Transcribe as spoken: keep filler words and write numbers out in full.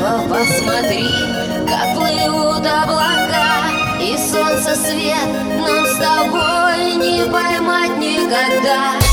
небо посмотри, как плывут облака, и солнце свет нам с тобой не поймать никогда.